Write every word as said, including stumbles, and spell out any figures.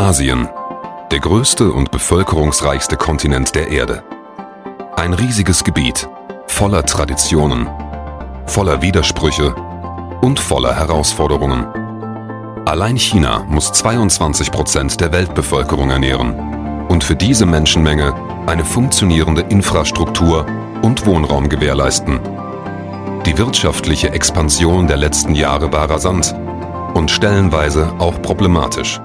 Asien, der größte und bevölkerungsreichste Kontinent der Erde. Ein riesiges Gebiet, voller Traditionen, voller Widersprüche und voller Herausforderungen. Allein China muss zweiundzwanzig Prozent der Weltbevölkerung ernähren und für diese Menschenmenge eine funktionierende Infrastruktur und Wohnraum gewährleisten. Die wirtschaftliche Expansion der letzten Jahre war rasant und stellenweise auch problematisch.